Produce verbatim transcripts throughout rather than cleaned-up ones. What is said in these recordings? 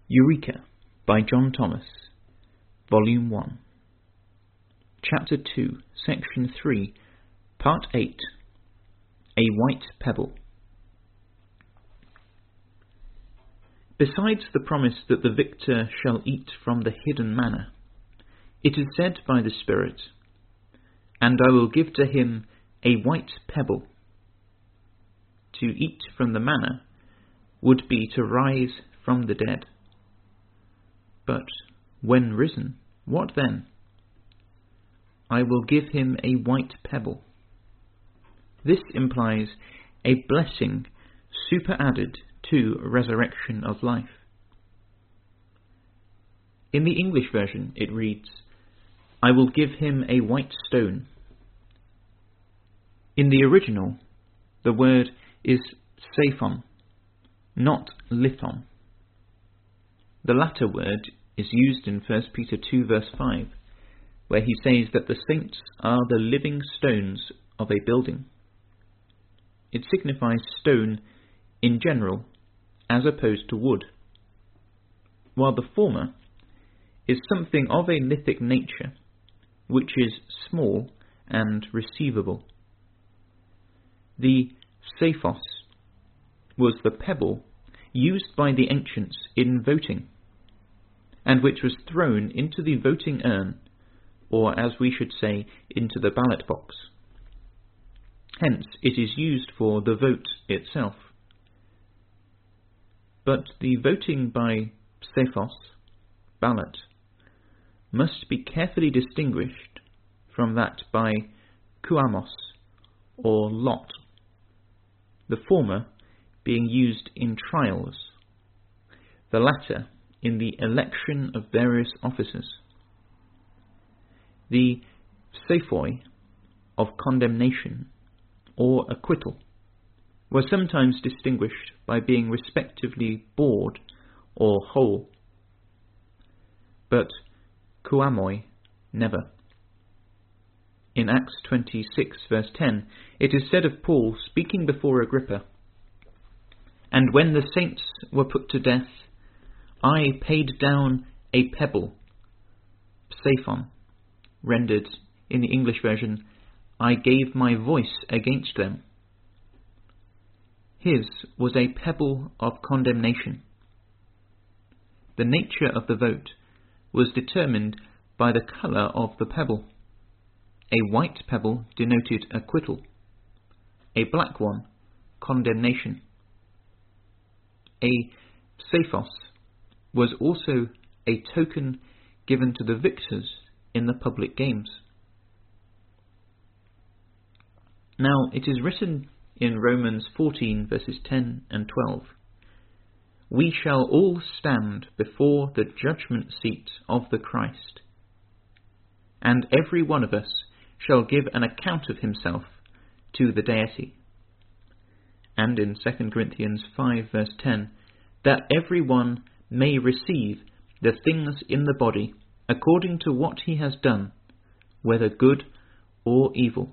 Eureka by John Thomas, Volume one, Chapter two, Section three, Part eight, A White Pebble. Besides the promise that the victor shall eat from the hidden manna, it is said by the Spirit, "And I will give to him a white pebble." To eat from the manna would be to rise from the dead. But when risen, what then? I will give him a white pebble. This implies a blessing superadded to resurrection of life. In the English version it reads, "I will give him a white stone." In the original, the word is sephon, not lithon. The latter word is used in First Peter two verse five, where he says that the saints are the living stones of a building. It signifies stone in general, as opposed to wood, while the former is something of a lithic nature, which is small and receivable. The sephos was the pebble used by the ancients in voting, and which was thrown into the voting urn, or as we should say, into the ballot box. Hence, it is used for the vote itself. But the voting by sephos, ballot, must be carefully distinguished from that by kouamos, or lot, the former being used in trials, the latter in the election of various officers. The sephoi of condemnation or acquittal were sometimes distinguished by being respectively bored or whole, but kouamoi never. In Acts twenty-six verse ten, it is said of Paul speaking before Agrippa, "And when the saints were put to death, I paid down a pebble," sephon, rendered in the English version, "I gave my voice against them." His was a pebble of condemnation. The nature of the vote was determined by the colour of the pebble. A white pebble denoted acquittal, a black one condemnation. A sephos was also a token given to the victors in the public games. Now it is written in Romans fourteen verses ten and twelve, "We shall all stand before the judgment seat of the Christ, and every one of us shall give an account of himself to the deity." And in Second Corinthians five verse ten, "That every one may receive the things in the body according to what he has done, whether good or evil."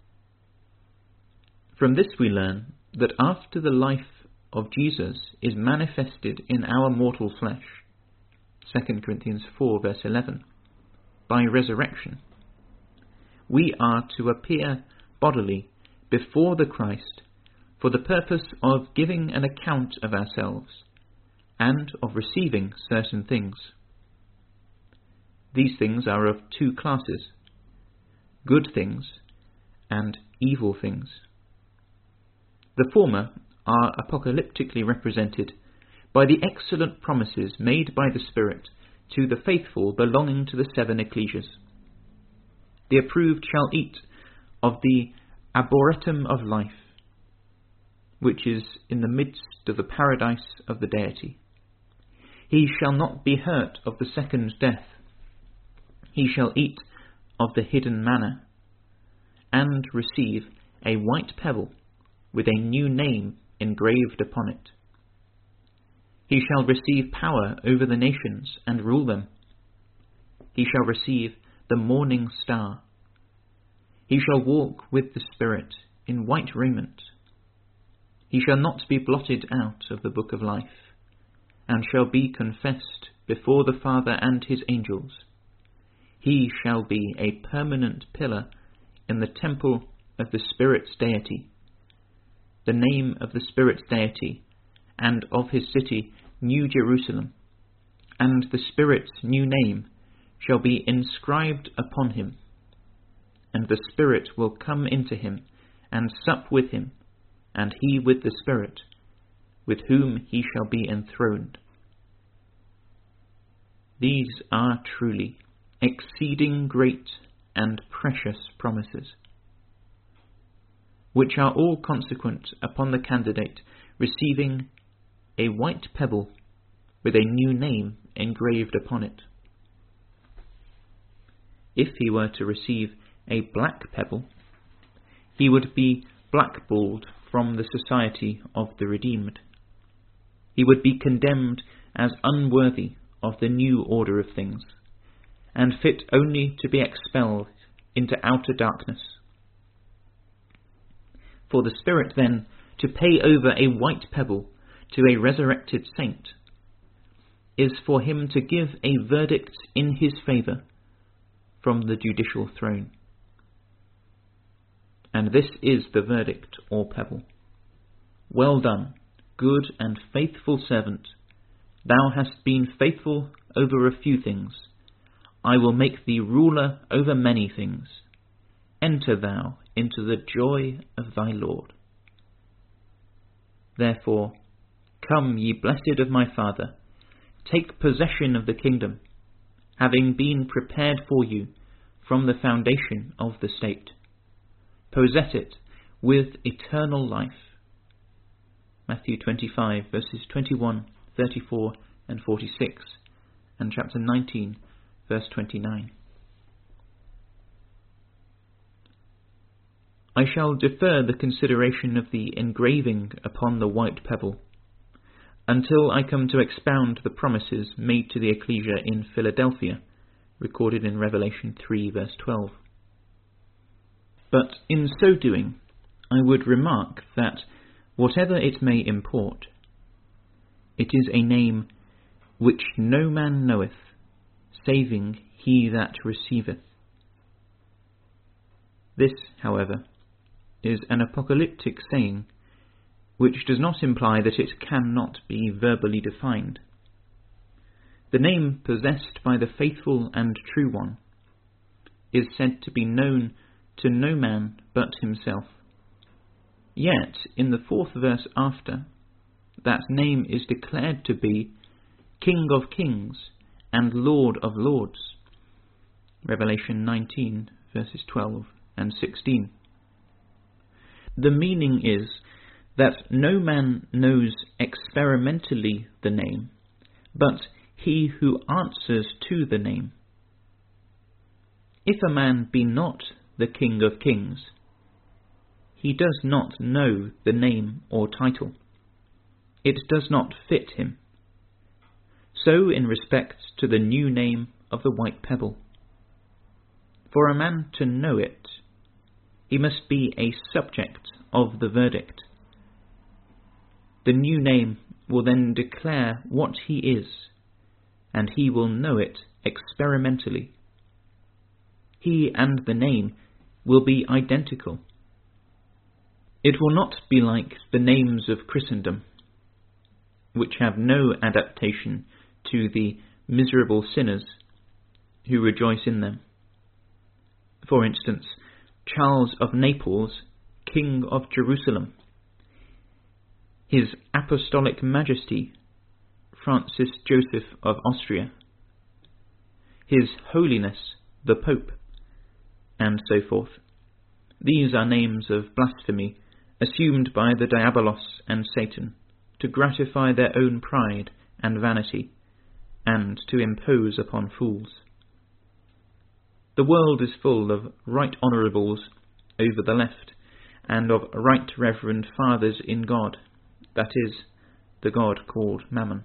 From this we learn that after the life of Jesus is manifested in our mortal flesh, Second Corinthians four verse eleven, by resurrection, we are to appear bodily before the Christ for the purpose of giving an account of ourselves and of receiving certain things. These things are of two classes, good things and evil things. The former are apocalyptically represented by the excellent promises made by the Spirit to the faithful belonging to the seven ecclesias. The approved shall eat of the arboretum of life, which is in the midst of the paradise of the deity. He shall not be hurt of the second death. He shall eat of the hidden manna, and receive a white pebble with a new name engraved upon it. He shall receive power over the nations and rule them. He shall receive the morning star. He shall walk with the Spirit in white raiment. He shall not be blotted out of the book of life, and shall be confessed before the Father and his angels. He shall be a permanent pillar in the temple of the Spirit's deity. The name of the Spirit's deity and of his city, New Jerusalem, and the Spirit's new name shall be inscribed upon him. And the Spirit will come into him and sup with him, and he with the Spirit, with whom he shall be enthroned. These are truly exceeding great and precious promises, which are all consequent upon the candidate receiving a white pebble with a new name engraved upon it. If he were to receive a black pebble, he would be blackballed from the society of the redeemed. He would be condemned as unworthy of the new order of things, and fit only to be expelled into outer darkness. For the Spirit then to pay over a white pebble to a resurrected saint is for him to give a verdict in his favour from the judicial throne. And this is the verdict or pebble. Well done, good and faithful servant. Thou hast been faithful over a few things. I will make thee ruler over many things. Enter thou into the joy of thy Lord. Therefore, come, ye blessed of my Father, take possession of the kingdom, having been prepared for you from the foundation of the state. Possess it with eternal life. Matthew twenty-five, verses twenty-one, thirty-four, and forty-six, and chapter nineteen, verse twenty-nine. I shall defer the consideration of the engraving upon the white pebble until I come to expound the promises made to the ecclesia in Philadelphia, recorded in Revelation three, verse twelve. But in so doing, I would remark that, whatever it may import, it is a name which no man knoweth, saving he that receiveth. This, however, is an apocalyptic saying, which does not imply that it cannot be verbally defined. The name possessed by the faithful and true one is said to be known to no man but himself. Yet, in the fourth verse after, that name is declared to be King of Kings and Lord of Lords. Revelation nineteen, verses twelve and sixteen. The meaning is that no man knows experimentally the name, but he who answers to the name. If a man be not the King of Kings, he does not know the name or title. It does not fit him. So in respect to the new name of the white pebble. For a man to know it, he must be a subject of the verdict. The new name will then declare what he is, and he will know it experimentally. He and the name will be identical. It will not be like the names of Christendom, which have no adaptation to the miserable sinners who rejoice in them. For instance, Charles of Naples, King of Jerusalem, His Apostolic Majesty, Francis Joseph of Austria, His Holiness, the Pope, and so forth. These are names of blasphemy assumed by the Diabolos and Satan to gratify their own pride and vanity, and to impose upon fools. The world is full of right honourables over the left, and of right reverend fathers in God, that is, the God called Mammon.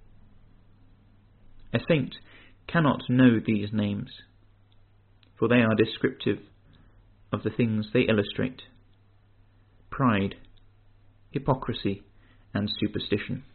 A saint cannot know these names, for they are descriptive of the things they illustrate: pride, hypocrisy, and superstition.